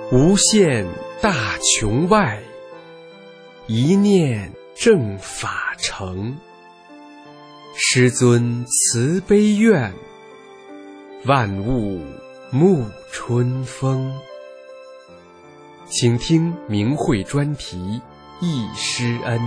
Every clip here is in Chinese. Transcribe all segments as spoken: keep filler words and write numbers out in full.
无限大穹外，一念正法成。师尊慈悲愿，万物沐春风。请听明慧专题忆师恩。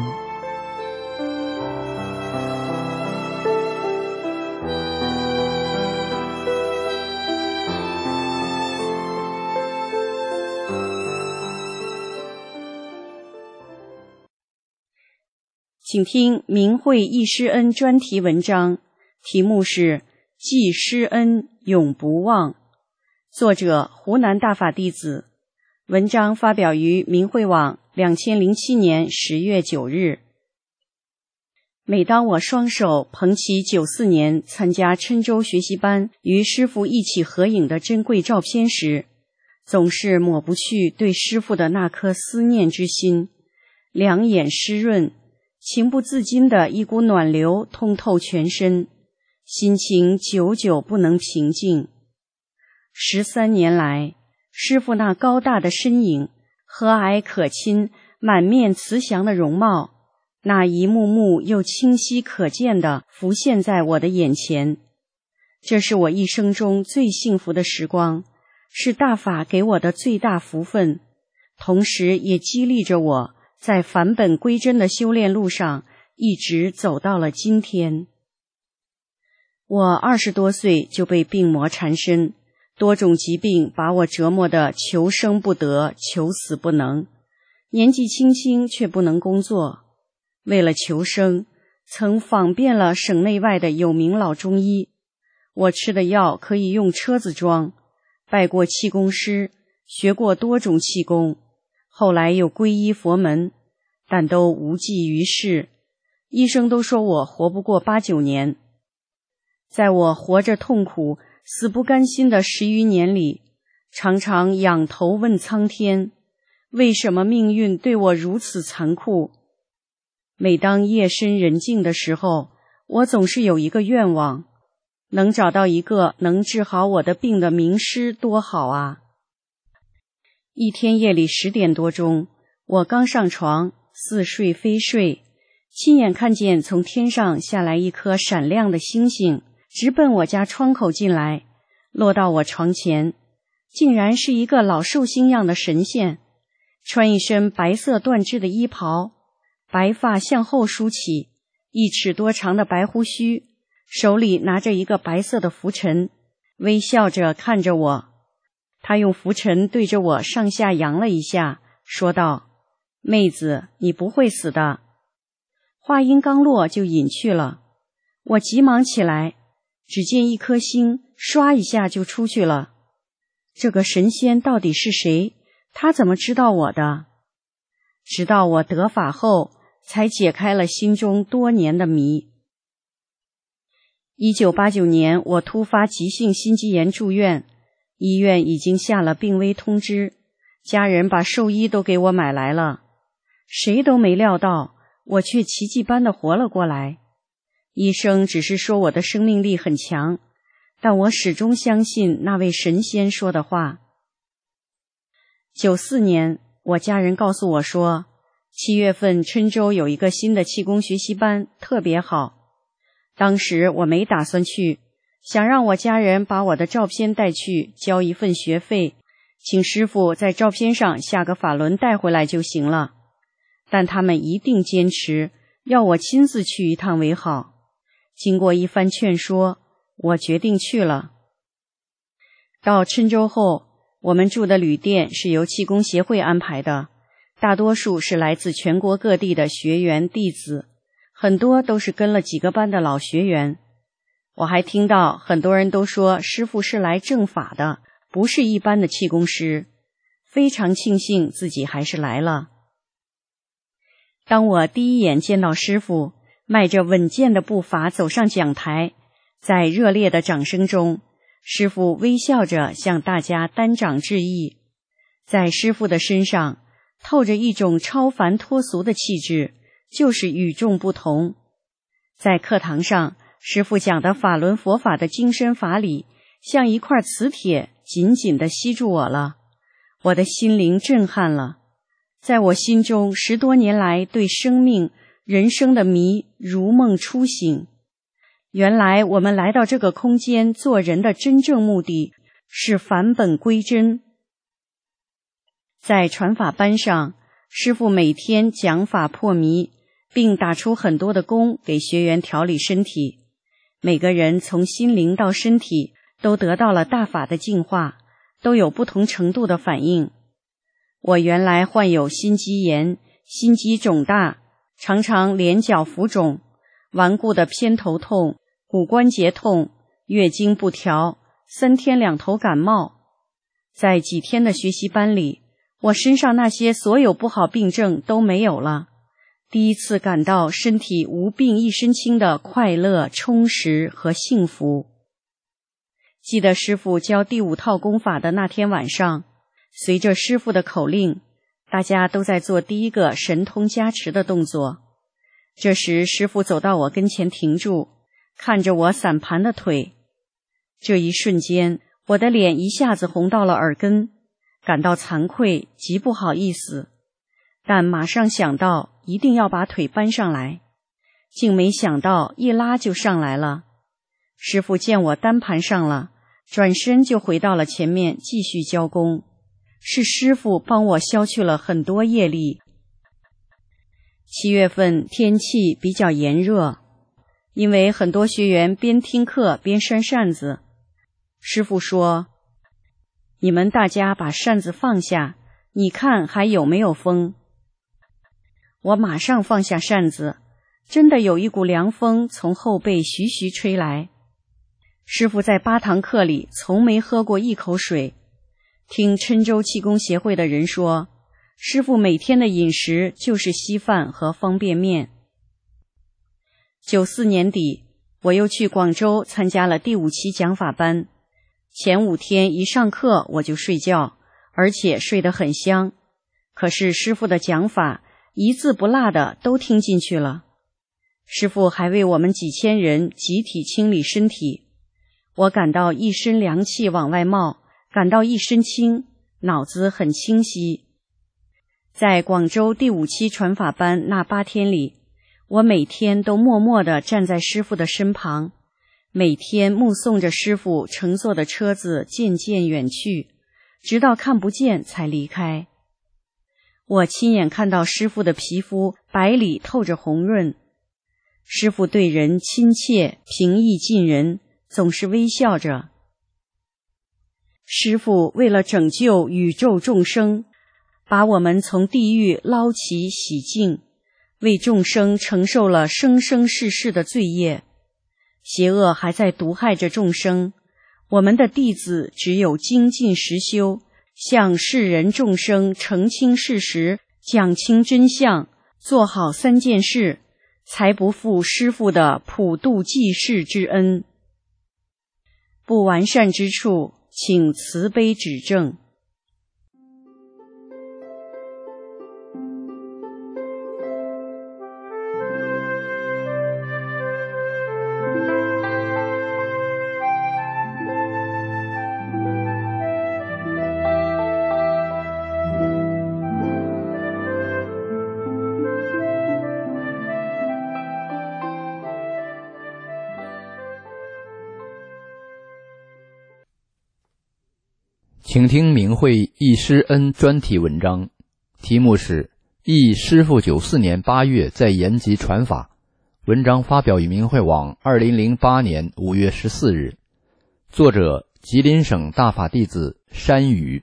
请听明慧忆师恩专题文章，题目是记师恩永不忘，作者湖南大法弟子。文章发表于明慧网二零零七年十月九日。每当我双手捧起九四年参加郴州学习班与师父一起合影的珍贵照片时，总是抹不去对师父的那颗思念之心，两眼湿润，情不自禁的一股暖流通透全身，心情久久不能平静。十三年来，师父那高大的身影，和蔼可亲、满面慈祥的容貌，那一幕幕又清晰可见地浮现在我的眼前。这是我一生中最幸福的时光，是大法给我的最大福分，同时也激励着我在返本归真的修炼路上一直走到了今天。我二十多岁就被病魔缠身，多种疾病把我折磨得求生不得，求死不能。年纪轻轻却不能工作，为了求生，曾访遍了省内外的有名老中医。我吃的药可以用车子装，拜过气功师，学过多种气功，后来又皈依佛门，但都无济于事。医生都说我活不过八九年。在我活着痛苦、死不甘心的十余年里，常常仰头问苍天，为什么命运对我如此残酷？每当夜深人静的时候，我总是有一个愿望，能找到一个能治好我的病的名师多好啊！一天夜里十点多钟，我刚上床，似睡非睡，亲眼看见从天上下来一颗闪亮的星星，直奔我家窗口进来，落到我床前，竟然是一个老寿星样的神仙，穿一身白色缎制的衣袍，白发向后梳起，一尺多长的白胡须，手里拿着一个白色的拂尘，微笑着看着我。他用拂尘对着我上下扬了一下，说道：妹子，你不会死的。话音刚落就隐去了。我急忙起来，只见一颗星唰一下就出去了。这个神仙到底是谁？他怎么知道我的？直到我得法后，才解开了心中多年的谜。一九八九年，我突发急性心肌炎住院，医院已经下了病危通知，家人把寿衣都给我买来了。谁都没料到，我却奇迹般地活了过来。医生只是说我的生命力很强，但我始终相信那位神仙说的话。九四年，我家人告诉我说，七月份郴州有一个新的气功学习班，特别好。当时我没打算去，想让我家人把我的照片带去，交一份学费，请师傅在照片上下个法轮带回来就行了。但他们一定坚持要我亲自去一趟为好。经过一番劝说，我决定去了。到郴州后，我们住的旅店是由气功协会安排的，大多数是来自全国各地的学员弟子，很多都是跟了几个班的老学员。我还听到很多人都说师父是来正法的，不是一般的气功师，非常庆幸自己还是来了。当我第一眼见到师父，迈着稳健的步伐走上讲台，在热烈的掌声中，师父微笑着向大家单掌致意。在师父的身上透着一种超凡脱俗的气质，就是与众不同。在课堂上，师父讲的法轮佛法的精深法理，像一块磁铁紧紧地吸住我了。 我的心灵震撼了。在我心中，十多年来对生命、人生的谜如梦初醒。原来我们来到这个空间做人的真正目的是返本归真。在传法班上，师父每天讲法破谜，并打出很多的功给学员调理身体。每个人从心灵到身体都得到了大法的净化，都有不同程度的反应。我原来患有心肌炎，心肌肿大，常常脸脚浮肿，顽固的偏头痛，骨关节痛，月经不调，三天两头感冒。在几天的学习班里，我身上那些所有不好病症都没有了，第一次感到身体无病一身轻的快乐、充实和幸福。记得师父教第五套功法的那天晚上，随着师父的口令，大家都在做第一个神通加持的动作。这时师父走到我跟前停住，看着我散盘的腿。这一瞬间，我的脸一下子红到了耳根，感到惭愧，极不好意思，但马上想到一定要把腿搬上来，竟没想到一拉就上来了。师父见我单盘上了，转身就回到了前面继续教功。是师父帮我消去了很多业力。七月份天气比较炎热，因为很多学员边听课边扇扇子。师父说，你们大家把扇子放下，你看还有没有风？我马上放下扇子，真的有一股凉风从后背徐徐吹来。师父在八堂课里从没喝过一口水。听郴州气功协会的人说，师父每天的饮食就是稀饭和方便面。九四年底，我又去广州参加了第五期讲法班。前五天一上课我就睡觉，而且睡得很香。可是师父的讲法一字不落的都听进去了。师父还为我们几千人集体清理身体，我感到一身凉气往外冒，感到一身轻，脑子很清晰。在广州第五期传法班那八天里，我每天都默默地站在师父的身旁，每天目送着师父乘坐的车子渐渐远去，直到看不见才离开。我亲眼看到师父的皮肤白里透着红润。师父对人亲切平易近人，总是微笑着。师父为了拯救宇宙众生，把我们从地狱捞起洗净，为众生承受了生生世世的罪业。邪恶还在毒害着众生，我们的弟子只有精进实修，向世人众生澄清事实，讲清真相，做好三件事，才不负师父的普度济世之恩。不完善之处，请慈悲指正。 请听明慧忆师恩专题文章，题目是忆师父九四年八月在延吉传法。文章发表于明慧网二零零八年五月十四日，作者吉林省大法弟子山宇。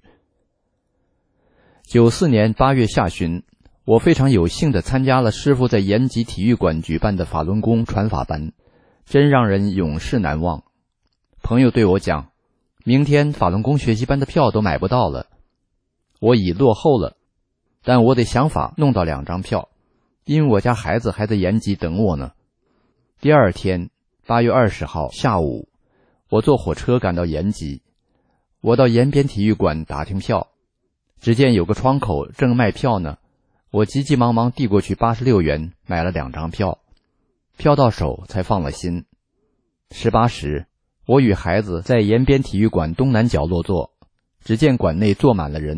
九四年八月下旬，我非常有幸地参加了师父在延吉体育馆举办的法轮功传法班，真让人永世难忘。朋友对我讲，明天法轮功学习班的票都买不到了，我已落后了，但我得想法弄到两张票，因为我家孩子还在延吉等我呢。第二天八月二十号下午，我坐火车赶到延吉，我到延边体育馆打听票，只见有个窗口正卖票呢，我急急忙忙递过去八十六元，买了两张票，票到手才放了心。十八时，我与孩子在延边体育馆东南角落坐，只见馆内坐满了人，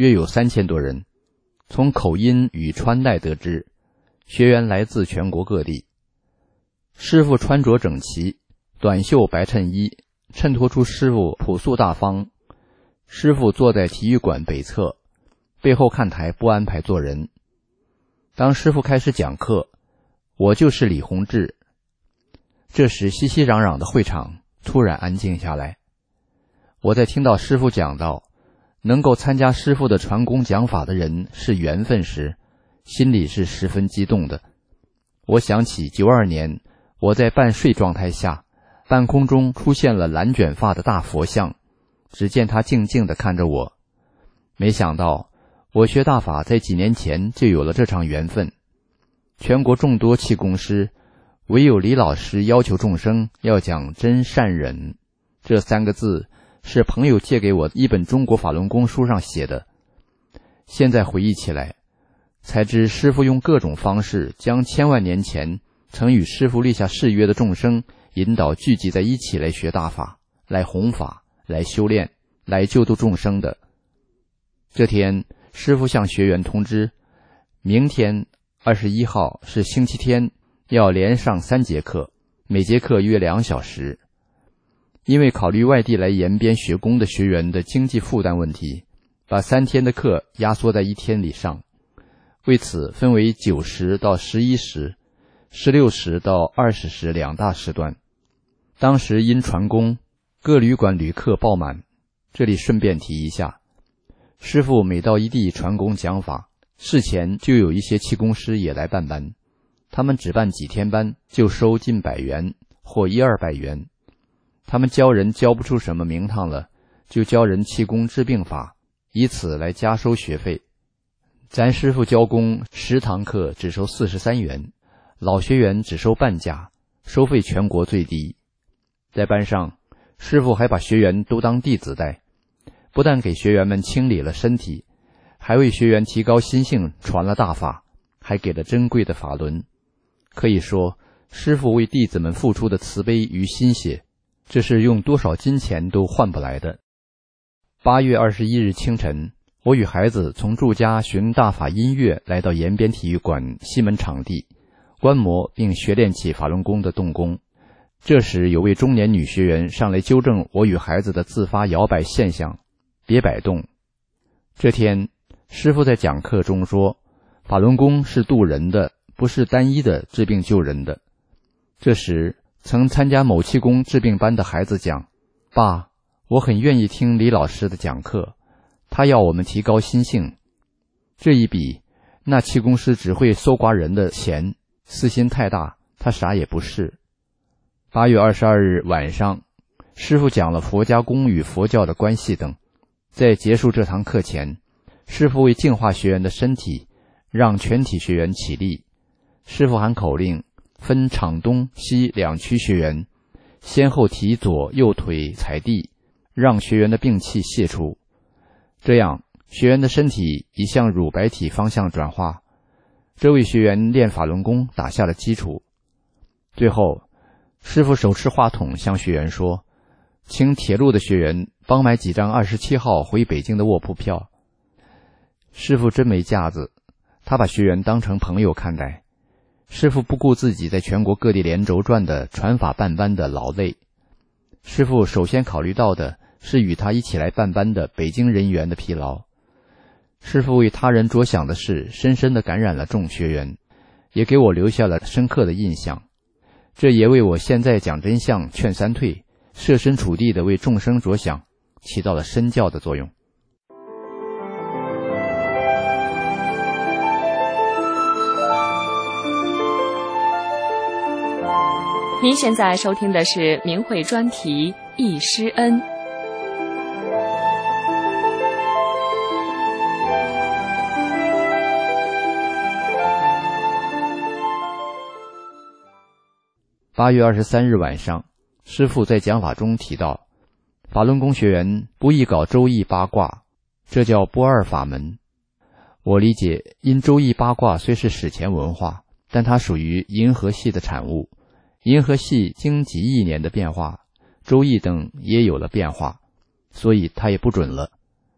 约有三千多人。从口音与穿戴得知，学员来自全国各地。师父穿着整齐，短袖白衬衣衬托出师父朴素大方。师父坐在体育馆北侧，背后看台不安排坐人。当师父开始讲课，我就是李洪志。这时熙熙攘攘的会场突然安静下来。我在听到师父讲到能够参加师父的传功讲法的人是缘分时，心里是十分激动的。我想起九二年我在半睡状态下，半空中出现了蓝卷发的大佛像，只见他静静地看着我。没想到我学大法在几年前就有了这场缘分。全国众多气功师，唯有李老师要求众生要讲真善忍，这三个字是朋友借给我一本中国法轮功书上写的。现在回忆起来，才知师父用各种方式将千万年前曾与师父立下誓约的众生引导聚集在一起来学大法，来弘法，来修炼，来救度众生的。这天，师父向学员通知，明天二十一号是星期天，要连上三节课，每节课约两小时。因为考虑外地来延边学功的学员的经济负担问题，把三天的课压缩在一天里上。为此分为九时到十一时、十六时到二十时两大时段。当时因传功，各旅馆旅客爆满。这里顺便提一下，师父每到一地传功讲法，事前就有一些气功师也来办班，他们只办几天班就收近百元或一二百元。他们教人教不出什么名堂了，就教人气功治病法，以此来加收学费。咱师父教功十堂课只收四十三元，老学员只收半价，收费全国最低。在班上，师父还把学员都当弟子待，不但给学员们清理了身体，还为学员提高心性传了大法，还给了珍贵的法轮。可以说，师父为弟子们付出的慈悲与心血，这是用多少金钱都换不来的。八月二十一日清晨，我与孩子从住家寻大法音乐来到延边体育馆西门场地，观摩并学练起法轮功的动功。这时有位中年女学员上来纠正我与孩子的自发摇摆现象，别摆动。这天师父在讲课中说，法轮功是渡人的，不是单一的治病救人的。这时曾参加某气功治病班的孩子讲，爸，我很愿意听李老师的讲课，他要我们提高心性。这一比，那气功师只会搜刮人的钱，私心太大，他啥也不是。八月二十二日晚上，师父讲了佛家功与佛教的关系等。在结束这堂课前，师父为净化学员的身体，让全体学员起立。师父喊口令，分场东西两区学员，先后提左右腿踩地，让学员的病气泄出。这样，学员的身体已向乳白体方向转化，这为学员练法轮功打下了基础。最后，师父手持话筒向学员说，请铁路的学员帮买几张二十七号回北京的卧铺票。师父真没架子，他把学员当成朋友看待。师父不顾自己在全国各地连轴转的传法办班的劳累，师父首先考虑到的是与他一起来办班的北京人员的疲劳。师父为他人着想的事深深地感染了众学员，也给我留下了深刻的印象。这也为我现在讲真相劝三退，设身处地地为众生着想，起到了身教的作用。 您现在收听的是明慧专题《忆师恩》。 八月二十三日晚上，师父在讲法中提到，法轮功学员不宜搞周易八卦，这叫不二法门。我理解，因周易八卦虽是史前文化，但它属于银河系的产物。银河系经几亿年的变化，周易等也有了变化，所以它也不准了。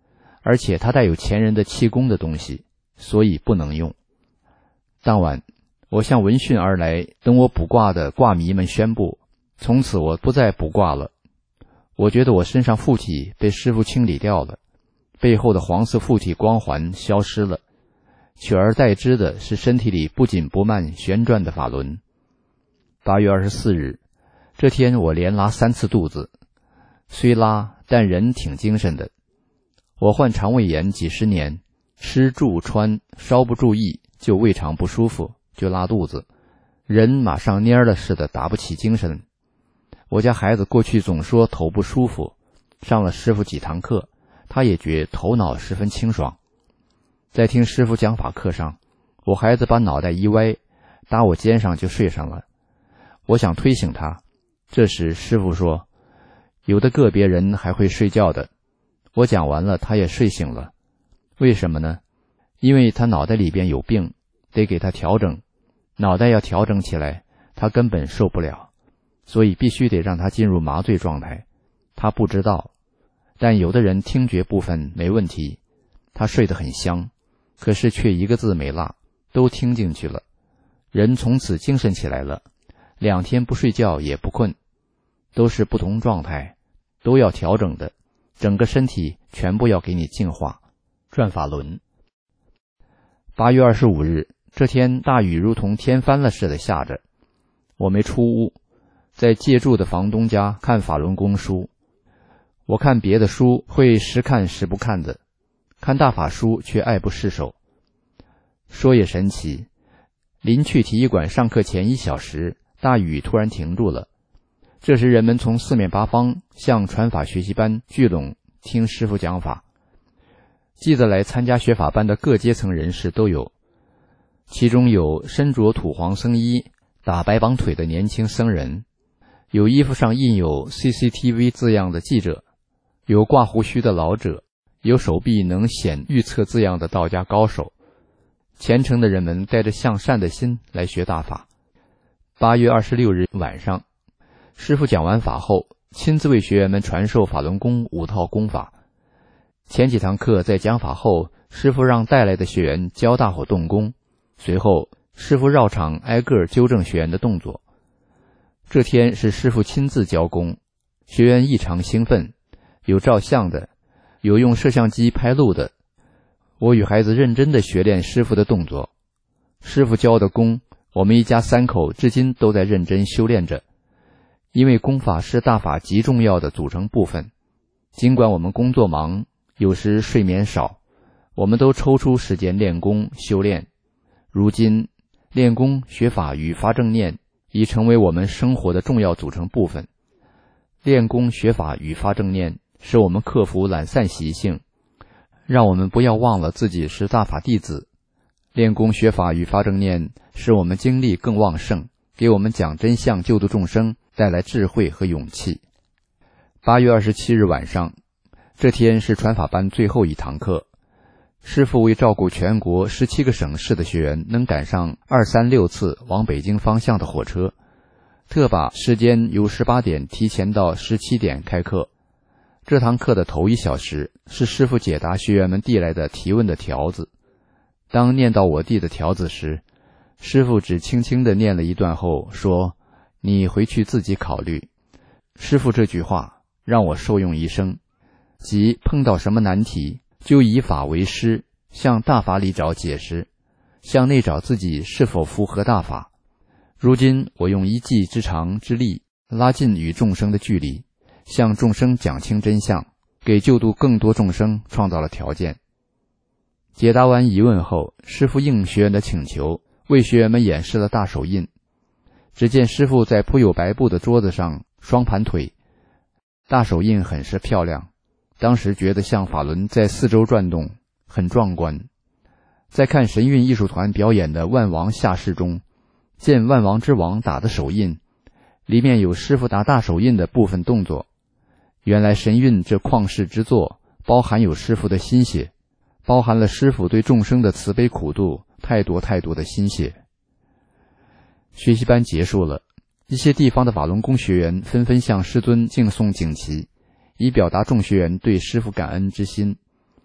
而且它带有前人的气功的东西，所以不能用。当晚，我向闻讯而来等我卜卦的卦迷们宣布，从此我不再卜卦了。我觉得我身上附体被师父清理掉了，背后的黄色附体光环消失了，取而代之的是身体里不紧不慢旋转的法轮。八月二十四日，这天我连拉三次肚子，虽拉但人挺精神的。我患肠胃炎几十年，吃住穿稍不注意就胃肠不舒服，就拉肚子，人马上蔫了似的，打不起精神。我家孩子过去总说头不舒服，上了师傅几堂课，他也觉头脑十分清爽。在听师傅讲法课上，我孩子把脑袋一歪，打我肩上就睡上了。我想推醒他，这时师傅说，有的个别人还会睡觉的。我讲完了，他也睡醒了。为什么呢？因为他脑袋里边有病，得给他调整，脑袋要调整起来，他根本受不了，所以必须得让他进入麻醉状态。他不知道，但有的人听觉部分没问题，他睡得很香，可是却一个字没落，都听进去了。人从此精神起来了，两天不睡觉也不困，都是不同状态，都要调整的，整个身体全部要给你净化，转法轮。八月二十五日，这天大雨如同天翻了似的下着，我没出屋，在借住的房东家看法轮功书。我看别的书会时看时不看的，看大法书却爱不释手。说也神奇，临去体育馆上课前一小时，大雨突然停住了。这时人们从四面八方向传法学习班聚拢听师父讲法。记得来参加学法班的各阶层人士都有，其中有身着土黄僧衣打白绑腿的年轻僧人，有衣服上印有 C C T V 字样的记者，有挂胡须的老者，有手臂能显预测字样的道家高手。虔诚的人们带着向善的心来学大法。八月二十六日晚上，师父讲完法后，亲自为学员们传授法轮功五套功法。前几堂课在讲法后，师父让带来的学员教大伙动功，随后师父绕场挨个纠正学员的动作。这天是师父亲自教功，学员异常兴奋，有照相的，有用摄像机拍录的。我与孩子认真地学练师父的动作，师父教的功，我们一家三口至今都在认真修炼着。因为功法是大法极重要的组成部分，尽管我们工作忙，有时睡眠少，我们都抽出时间练功修炼。如今练功学法与发正念已成为我们生活的重要组成部分。练功学法与发正念使我们克服懒散习性，让我们不要忘了自己是大法弟子。练功学法与发正念使我们精力更旺盛，给我们讲真相救度众生带来智慧和勇气。八月二十七日晚上，这天是传法班最后一堂课。师父为照顾全国十七个省市的学员能赶上二三六次往北京方向的火车，特把时间由十八点提前到十七点开课。这堂课的头一小时是师父解答学员们递来的提问的条子。当念到我递的条子时，师父只轻轻地念了一段后说，你回去自己考虑。师父这句话让我受用一生，即碰到什么难题就以法为师，向大法里找解释，向内找自己是否符合大法。如今我用一技之长之力拉近与众生的距离，向众生讲清真相，给救度更多众生创造了条件。解答完疑问后，师父应学员的请求，为学员们演示了大手印。只见师父在铺有白布的桌子上双盘腿，大手印很是漂亮，当时觉得像法轮在四周转动，很壮观。在看神韵艺术团表演的万王下士中，见万王之王打的手印，里面有师父打大手印的部分动作。原来神韵这旷世之作包含有师父的心血，包含了师父对众生的慈悲苦度，太多太多的心血。学习班结束了，一些地方的法轮功学员纷纷向师尊敬送锦旗，以表达众学员对师父感恩之心。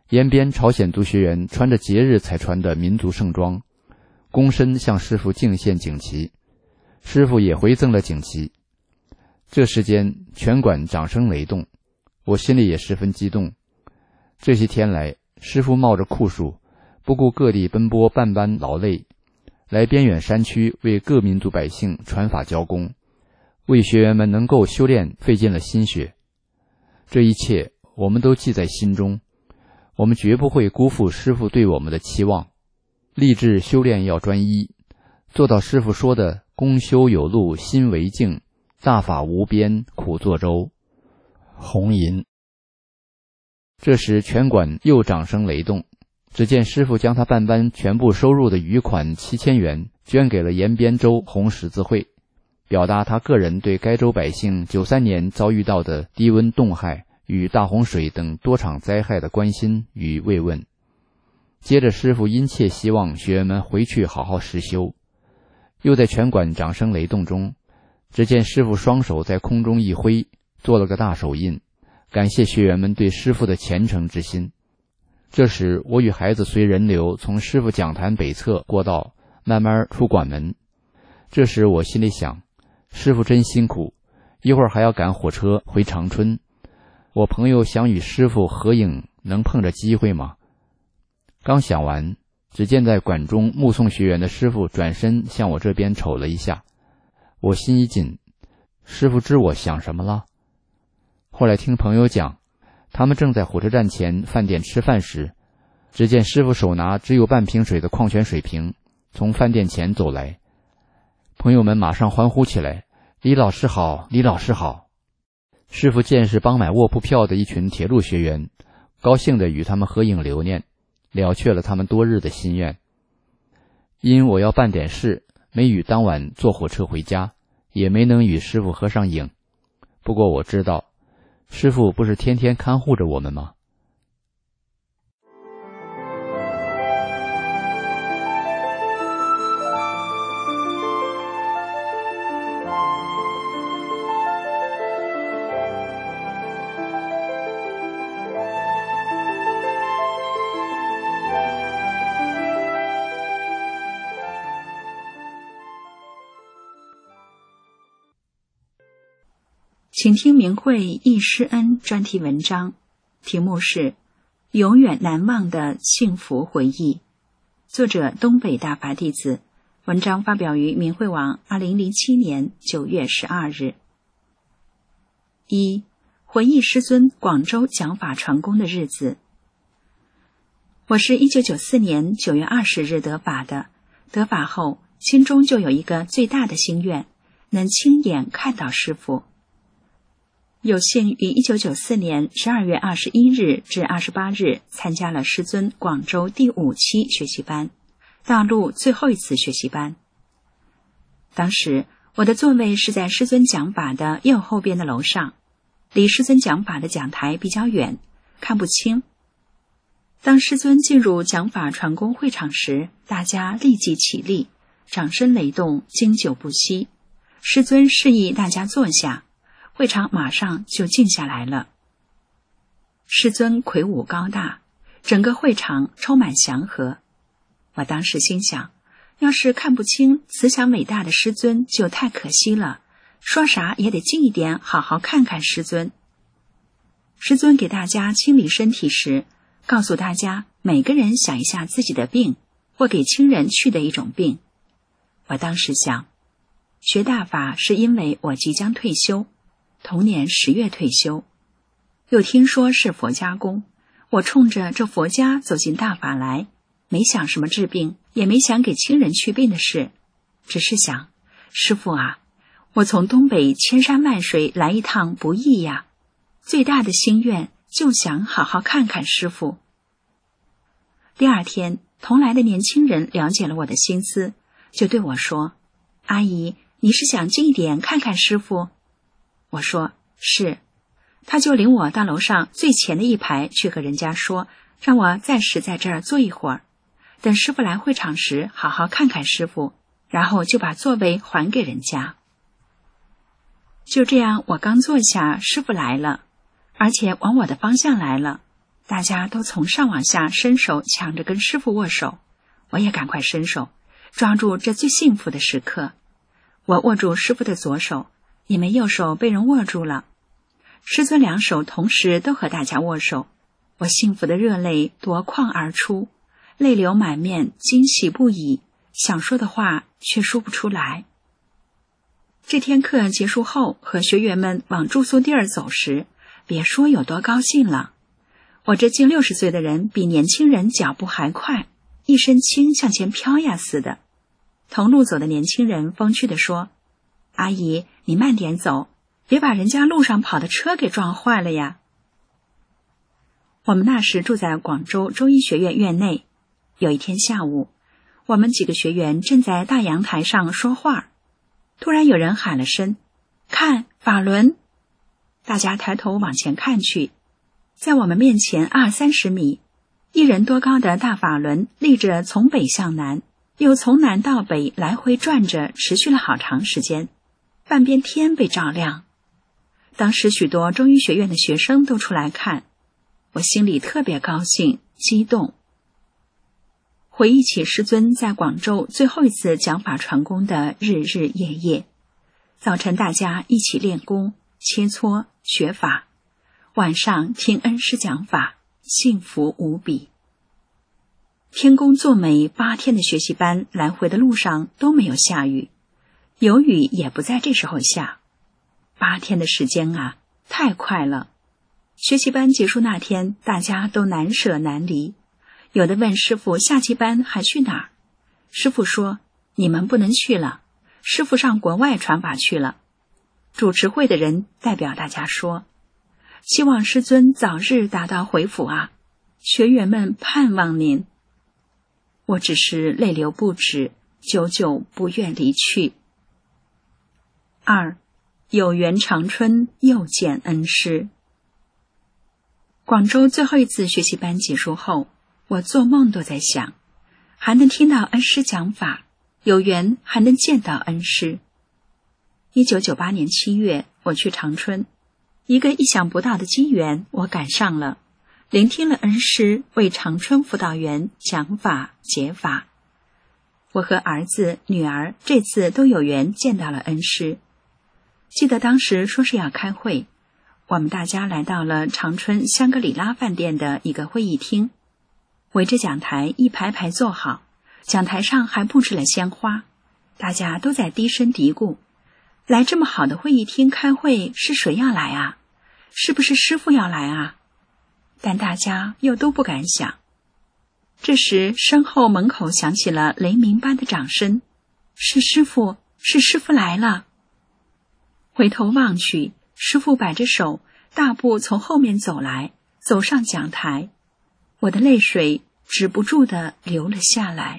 延边朝鲜族学员穿着节日才穿的民族盛装，躬身向师父敬献锦旗，师父也回赠了锦旗。这时间全馆掌声雷动，我心里也十分激动。这些天来，师父冒着酷暑，不顾各地奔波半班劳累，来边远山区为各民族百姓传法教功，为学员们能够修炼费尽了心血。这一切我们都记在心中，我们绝不会辜负师父对我们的期望，立志修炼要专一，做到师父说的公修有路心为镜，大法无边苦作舟。红吟。这时全馆又掌声雷动，只见师父将他办班全部收入的余款七千元捐给了延边州红十字会，表达他个人对该州百姓九三年遭遇到的低温冻害与大洪水等多场灾害的关心与慰问。接着师父殷切希望学员们回去好好实修。又在全馆掌声雷动中，只见师父双手在空中一挥，做了个大手印，感谢学员们对师父的虔诚之心。这时我与孩子随人流从师父讲坛北侧过道，慢慢出馆门。这时我心里想，师父真辛苦，一会儿还要赶火车回长春，我朋友想与师父合影，能碰着机会吗？刚想完，只见在馆中目送学员的师父转身向我这边瞅了一下，我心一紧，师父知我想什么了？后来听朋友讲，他们正在火车站前饭店吃饭时，只见师父手拿只有半瓶水的矿泉水瓶从饭店前走来，朋友们马上欢呼起来，李老师好，李老师好。师父见是帮买卧铺票的一群铁路学员，高兴地与他们合影留念，了却了他们多日的心愿。因我要办点事，没与当晚坐火车回家，也没能与师父合上影。不过我知道，师父不是天天看护着我们吗？ 请听明慧忆师恩专题文章，题目是永远难忘的幸福回忆，作者东北大法弟子，文章发表于明慧网二零零七年九月十二日。一、回忆师尊广州讲法传功的日子。我是一九九四年九月二十日得法的，得法后心中就有一个最大的心愿，能亲眼看到师父。有幸于一九九四年十二月二十一日至二十八日参加了师尊广州第五期学习班，大陆最后一次学习班。当时我的座位是在师尊讲法的右后边的楼上，离师尊讲法的讲台比较远，看不清。当师尊进入讲法传功会场时，大家立即起立，掌声雷动，经久不息。师尊示意大家坐下，会场马上就静下来了。师尊魁梧高大，整个会场充满祥和。我当时心想，要是看不清慈祥伟大的师尊就太可惜了，说啥也得近一点好好看看师尊。师尊给大家清理身体时，告诉大家每个人想一下自己的病，或给亲人去的一种病。我当时想，学大法是因为我即将退休，同年十月退休，又听说是佛家功，我冲着这佛家走进大法来，没想什么治病，也没想给亲人去病的事，只是想，师父啊，我从东北千山万水来一趟不易呀，最大的心愿就想好好看看师父。第二天，同来的年轻人了解了我的心思，就对我说，阿姨，你是想近一点看看师父？我说是，他就领我到楼上最前的一排去和人家说，让我暂时在这儿坐一会儿，等师父来会场时好好看看师父，然后就把座位还给人家。就这样，我刚坐下，师父来了，而且往我的方向来了。 大家都从上往下伸手抢着跟师父握手，我也赶快伸手抓住这最幸福的时刻。我握住师父的左手，你们右手被人握住了。师尊两手同时都和大家握手，我幸福的热泪夺眶而出，泪流满面，惊喜不已，想说的话却说不出来。这天课结束后，和学员们往住宿地儿走时，别说有多高兴了。我这近六十岁的人比年轻人脚步还快，一身轻向前飘呀似的。同路走的年轻人风趣地说：“阿姨，你慢点走，别把人家路上跑的车给撞坏了呀。”我们那时住在广州中医学院院内。有一天下午，我们几个学员正在大阳台上说话，突然有人喊了声：“看，法轮！”大家抬头往前看去，在我们面前二三十米，一人多高的大法轮立着，从北向南，又从南到北来回转着，持续了好长时间，半边天被照亮。当时许多中医学院的学生都出来看，我心里特别高兴激动。回忆起师尊在广州最后一次讲法传功的日日夜夜，早晨大家一起练功切磋学法，晚上听恩师讲法，幸福无比。天公作美八天的学习班来回的路上都没有下雨，有雨也不在这时候下。八天的时间啊，太快了。学习班结束那天，大家都难舍难离，有的问师父下期班还去哪儿？师父说：“你们不能去了，师父上国外传法去了。”主持会的人代表大家说：“希望师尊早日达到回府啊，学员们盼望您。”我只是泪流不止，久久不愿离去。二，有缘长春又见恩师。广州最后一次学习班结束后，我做梦都在想，还能听到恩师讲法，有缘还能见到恩师。一九九八年七月，我去长春，一个意想不到的机缘，我赶上了，聆听了恩师为长春辅导员讲法解法。我和儿子女儿这次都有缘见到了恩师。记得当时说是要开会，我们大家来到了长春香格里拉饭店的一个会议厅，围着讲台一排排坐好，讲台上还布置了鲜花，大家都在低声嘀咕：来这么好的会议厅开会，是谁要来啊？是不是师父要来啊？但大家又都不敢想。这时身后门口响起了雷鸣般的掌声，是师父，是师父来了。回头望去，师父摆着手，大步从后面走来，走上讲台，我的泪水止不住地流了下来。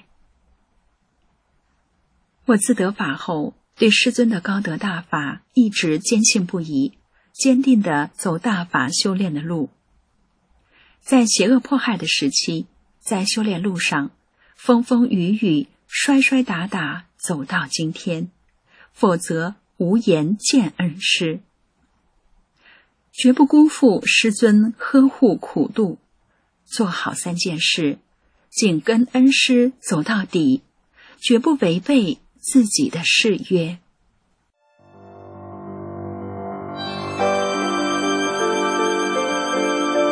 我自得法后，对师尊的高德大法一直坚信不疑，坚定地走大法修炼的路。在邪恶迫害的时期，在修炼路上，风风雨雨，摔摔打打，走到今天，否则无颜见恩师。绝不辜负师尊呵护苦度，做好三件事，紧跟恩师走到底，绝不违背自己的誓约。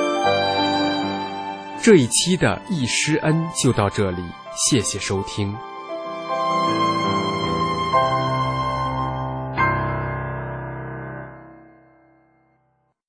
这一期的易师恩就到这里，谢谢收听。